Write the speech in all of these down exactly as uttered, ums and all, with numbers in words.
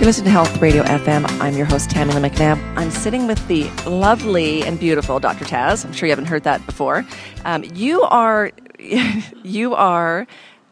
You listen to Health Radio F M. I'm your host, Tammy Lynn McNabb. I'm sitting with the lovely and beautiful Doctor Taz. I'm sure you haven't heard that before. Um, you are you are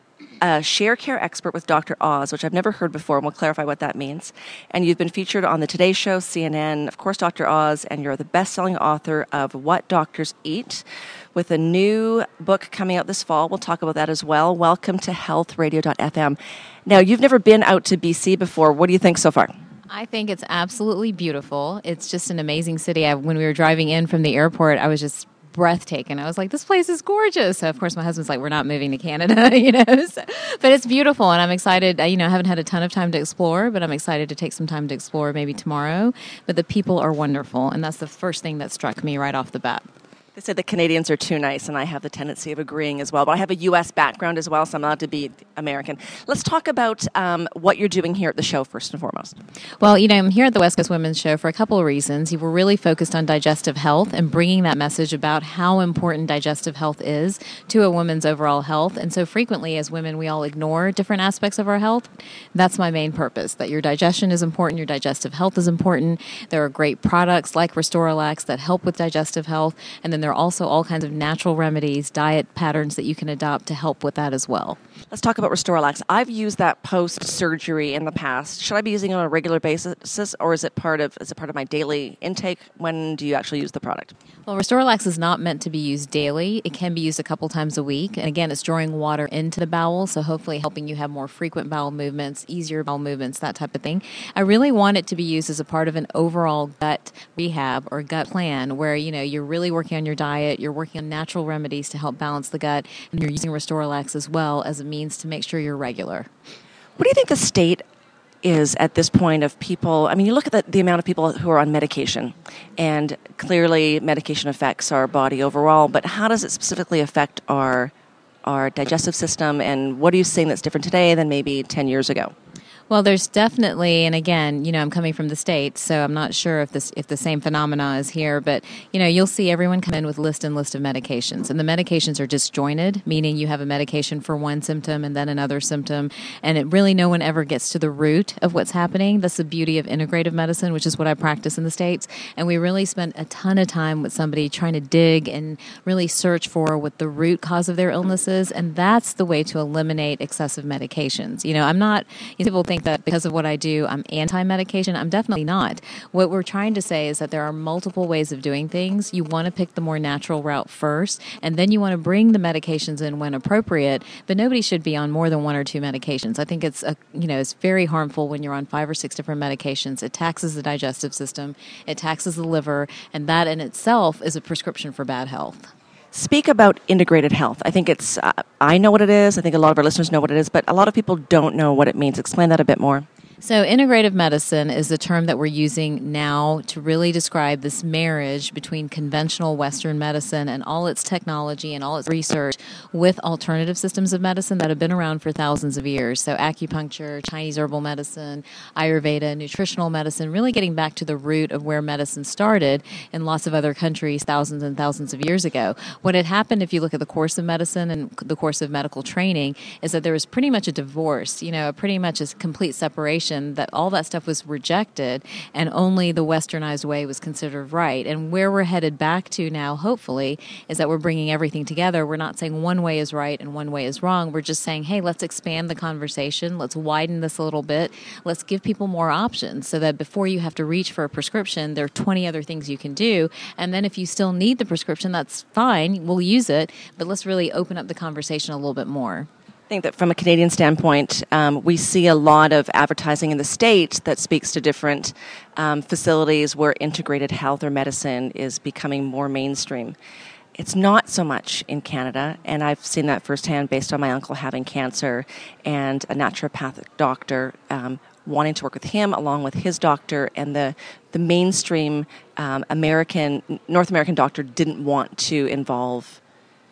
a share care expert with Doctor Oz, which I've never heard before, and we'll clarify what that means. And you've been featured on the Today Show, C N N, of course, Doctor Oz, and you're the best-selling author of What Doctors Eat, with a new book coming out this fall. We'll talk about that as well. Welcome to health radio dot f m. Now, you've never been out to B C before. What do you think so far? I think it's absolutely beautiful. It's just an amazing city. I, when we were driving in from the airport, I was just breathtaking. I was like, this place is gorgeous. So of course, my husband's like, we're not moving to Canada, you know. So, but it's beautiful, and I'm excited. You know, I haven't had a ton of time to explore, but I'm excited to take some time to explore maybe tomorrow. But the people are wonderful, and that's the first thing that struck me right off the bat. They said the Canadians are too nice, and I have the tendency of agreeing as well. But I have a U S background as well, so I'm allowed to be American. Let's talk about um, what you're doing here at the show first and foremost. Well, you know, I'm here at the West Coast Women's Show for a couple of reasons. We're really focused on digestive health and bringing that message about how important digestive health is to a woman's overall health. And so frequently as women, we all ignore different aspects of our health. That's my main purpose, that your digestion is important, your digestive health is important. There are great products like Restoralax that help with digestive health, and then there are also all kinds of natural remedies, diet patterns that you can adopt to help with that as well. Let's talk about Restoralax. I've used that post-surgery in the past. Should I be using it on a regular basis, or is it part of is it part of my daily intake? When do you actually use the product? Well, Restoralax is not meant to be used daily. It can be used a couple times a week. And again, it's drawing water into the bowel, so hopefully helping you have more frequent bowel movements, easier bowel movements, that type of thing. I really want it to be used as a part of an overall gut rehab or gut plan where, you know, you're really working on your diet, you're working on natural remedies to help balance the gut, and you're using Restoralax as well as a means to make sure you're regular. What do you think the state is at this point of people? I mean, you look at the, the amount of people who are on medication, and clearly medication affects our body overall, but how does it specifically affect our our digestive system, and what are you seeing that's different today than maybe ten years ago? Well, there's definitely, and again, you know, I'm coming from the States, so I'm not sure if this if the same phenomena is here, but, you know, you'll see everyone come in with list and list of medications, and the medications are disjointed, meaning you have a medication for one symptom and then another symptom, and it really no one ever gets to the root of what's happening. That's the beauty of integrative medicine, which is what I practice in the States, and we really spend a ton of time with somebody trying to dig and really search for what the root cause of their illness is, and that's the way to eliminate excessive medications. You know, I'm not, you know, people think that because of what I do, I'm anti-medication. I'm definitely not. What we're trying to say is that there are multiple ways of doing things. You want to pick the more natural route first, and then you want to bring the medications in when appropriate, but nobody should be on more than one or two medications. I think it's, a, you know, it's very harmful when you're on five or six different medications. It taxes the digestive system, it taxes the liver, and that in itself is a prescription for bad health. Speak about integrated health. I think it's, uh, I know what it is. I think a lot of our listeners know what it is, but a lot of people don't know what it means. Explain that a bit more. So integrative medicine is the term that we're using now to really describe this marriage between conventional Western medicine and all its technology and all its research with alternative systems of medicine that have been around for thousands of years. So acupuncture, Chinese herbal medicine, Ayurveda, nutritional medicine, really getting back to the root of where medicine started in lots of other countries thousands and thousands of years ago. What had happened, if you look at the course of medicine and the course of medical training, is that there was pretty much a divorce, you know, pretty much a complete separation, that all that stuff was rejected and only the westernized way was considered right. And where we're headed back to now, hopefully, is that we're bringing everything together. We're not saying one way is right and one way is wrong. We're just saying, hey, let's expand the conversation. Let's widen this a little bit. Let's give people more options so that before you have to reach for a prescription, there are twenty other things you can do. And then if you still need the prescription, that's fine. We'll use it. But let's really open up the conversation a little bit more. I think that from a Canadian standpoint, um, we see a lot of advertising in the States that speaks to different um, facilities where integrated health or medicine is becoming more mainstream. It's not so much in Canada, and I've seen that firsthand based on my uncle having cancer and a naturopathic doctor um, wanting to work with him along with his doctor, and the, the mainstream um, American, North American doctor didn't want to involve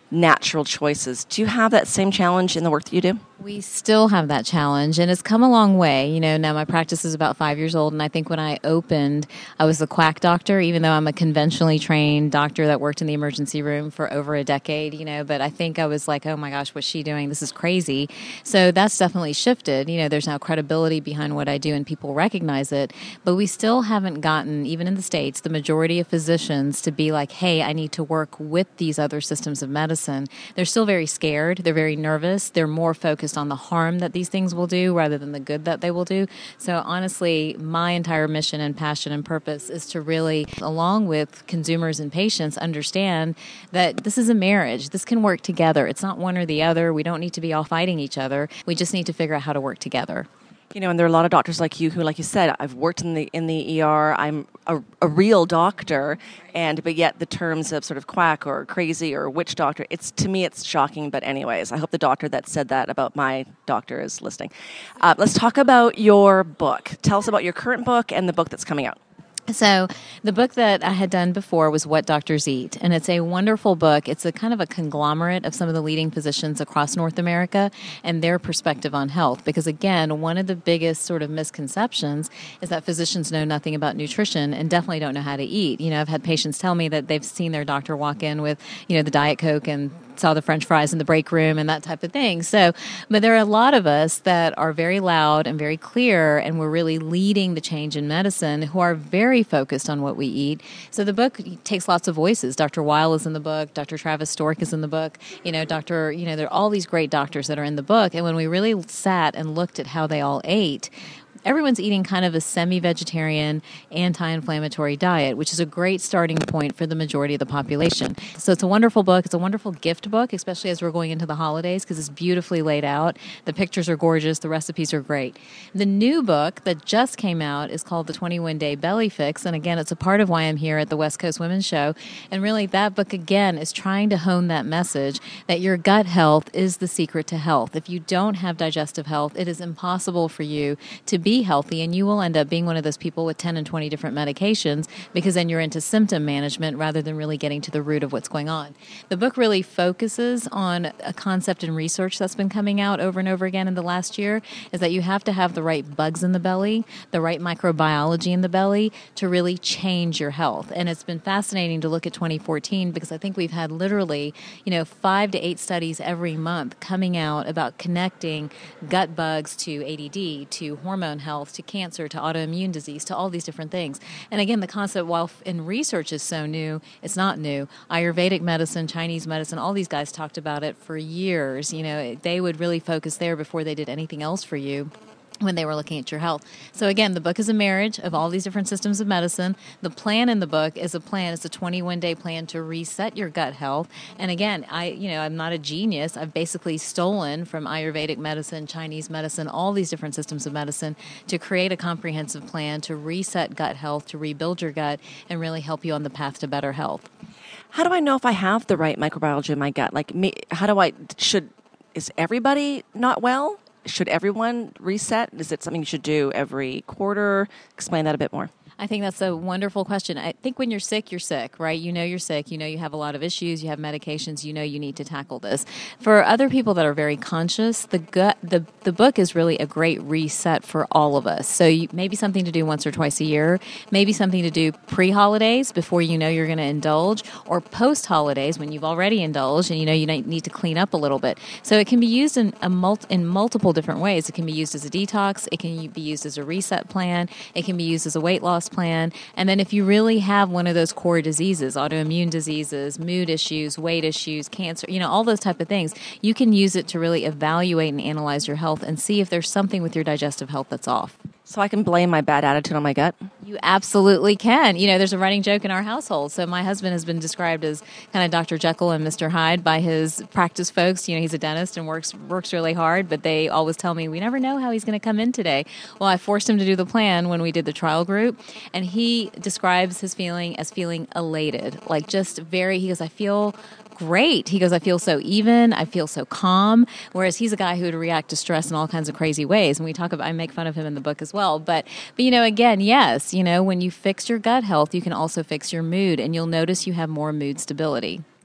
natural choices. Do you have that same challenge in the work that you do? We still have that challenge, and it's come a long way. You know, now my practice is about five years old, and I think when I opened, I was a quack doctor, even though I'm a conventionally trained doctor that worked in the emergency room for over a decade, you know, but I think I was like, oh my gosh, what's she doing? This is crazy. So that's definitely shifted. You know, there's now credibility behind what I do, and people recognize it, but we still haven't gotten, even in the States, the majority of physicians to be like, hey, I need to work with these other systems of medicine. They're still very scared. They're very nervous. They're more focused on the harm that these things will do rather than the good that they will do. So honestly, my entire mission and passion and purpose is to really, along with consumers and patients, understand that this is a marriage. This can work together. It's not one or the other. We don't need to be all fighting each other. We just need to figure out how to work together. You know, and there are a lot of doctors like you who, like you said, I've worked in the in the E R. I'm a, a real doctor, and but yet the terms of sort of quack or crazy or witch doctor, it's to me it's shocking. But anyways, I hope the doctor that said that about my doctor is listening. Uh, let's talk about your book. Tell us about your current book and the book that's coming out. So the book that I had done before was What Doctors Eat, and it's a wonderful book. It's a kind of a conglomerate of some of the leading physicians across North America and their perspective on health. Because again, one of the biggest sort of misconceptions is that physicians know nothing about nutrition and definitely don't know how to eat. You know, I've had patients tell me that they've seen their doctor walk in with, you know, the Diet Coke and saw the French fries in the break room and that type of thing. So, but there are a lot of us that are very loud and very clear, and we're really leading the change in medicine, who are very focused on what we eat. So the book takes lots of voices. Doctor Weil is in the book. Doctor Travis Stork is in the book. You know, Doctor, you know, there are all these great doctors that are in the book. And when we really sat and looked at how they all ate, everyone's eating kind of a semi-vegetarian, anti-inflammatory diet, which is a great starting point for the majority of the population. So it's a wonderful book. It's a wonderful gift book, especially as we're going into the holidays, because it's beautifully laid out. The pictures are gorgeous. The recipes are great. The new book that just came out is called The twenty-one day Belly Fix. And again, it's a part of why I'm here at the West Coast Women's Show. And really, that book, again, is trying to hone that message that your gut health is the secret to health. If you don't have digestive health, it is impossible for you to be Be healthy, and you will end up being one of those people with ten and twenty different medications, because then you're into symptom management rather than really getting to the root of what's going on. The book really focuses on a concept in research that's been coming out over and over again in the last year, is that you have to have the right bugs in the belly, the right microbiology in the belly to really change your health. And it's been fascinating to look at twenty fourteen, because I think we've had literally, you know, five to eight studies every month coming out about connecting gut bugs to A D D, to hormone health, to cancer, to autoimmune disease, to all these different things. And again, the concept, while in research is so new, it's not new. Ayurvedic medicine, Chinese medicine, all these guys talked about it for years. You know, they would really focus there before they did anything else for you when they were looking at your health. So again, the book is a marriage of all these different systems of medicine. The plan in the book is a plan. It's a twenty-one day plan to reset your gut health. And again, I, you know, I'm not a genius. I've basically stolen from Ayurvedic medicine, Chinese medicine, all these different systems of medicine to create a comprehensive plan to reset gut health, to rebuild your gut, and really help you on the path to better health. How do I know if I have the right microbiology in my gut? Like, me, how do I, should, is everybody not well? Should everyone reset? Is it something you should do every quarter? Explain that a bit more. I think that's a wonderful question. I think when you're sick, you're sick, right? You know you're sick. You know you have a lot of issues. You have medications. You know you need to tackle this. For other people that are very conscious, the gut, the, the book is really a great reset for all of us. So you, maybe something to do once or twice a year, maybe something to do pre-holidays before you know you're going to indulge, or post-holidays when you've already indulged and you know you need to clean up a little bit. So it can be used in, a mul- in multiple different ways. It can be used as a detox. It can be used as a reset plan. It can be used as a weight loss plan. And then if you really have one of those core diseases, autoimmune diseases, mood issues, weight issues, cancer, you know, all those type of things, you can use it to really evaluate and analyze your health and see if there's something with your digestive health that's off. So I can blame my bad attitude on my gut? You absolutely can. You know, there's a running joke in our household. So my husband has been described as kind of Doctor Jekyll and Mister Hyde by his practice folks. You know, he's a dentist and works works really hard, but they always tell me, we never know how he's going to come in today. Well, I forced him to do the plan when we did the trial group, and he describes his feeling as feeling elated, like just very, he goes, I feel great. He goes, I feel so even. I feel so calm. Whereas he's a guy who would react to stress in all kinds of crazy ways. And we talk about, I make fun of him in the book as well. But, but you know, again, yes, you know, when you fix your gut health, you can also fix your mood, and you'll notice you have more mood stability.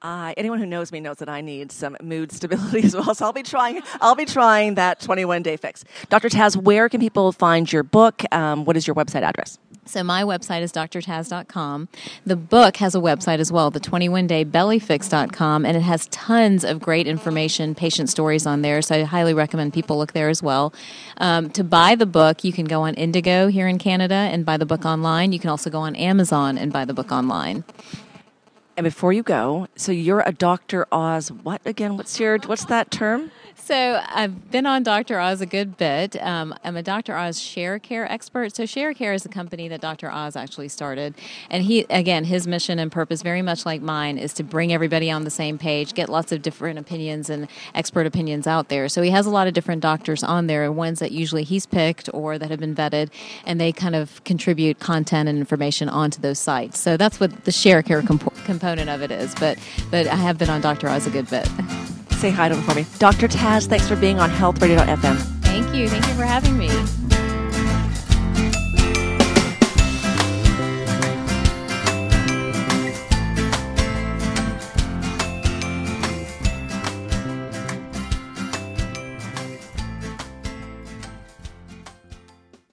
Uh, anyone who knows me knows that I need some mood stability as well. So I'll be trying. I'll be trying that twenty-one day fix. Doctor Taz, where can people find your book? Um, what is your website address? So my website is d r taz dot com. The book has a website as well, the twenty-one day belly fix dot com, and it has tons of great information, patient stories on there. So I highly recommend people look there as well. Um, to buy the book, you can go on Indigo here in Canada and buy the book online. You can also go on Amazon and buy the book online. And before you go, so you're a Doctor Oz. What again? What's your what's that term? So I've been on Doctor Oz a good bit. Um, I'm a Doctor Oz Share Care expert. So Share Care is the company that Doctor Oz actually started. And he, again, his mission and purpose, very much like mine, is to bring everybody on the same page, get lots of different opinions and expert opinions out there. So he has a lot of different doctors on there, ones that usually he's picked or that have been vetted, and they kind of contribute content and information onto those sites. So that's what the Share Care comp- component of it is. But, but I have been on Doctor Oz a good bit. Say hi to him for me. Doctor Taz, thanks for being on health radio dot f m. Thank you. Thank you for having me.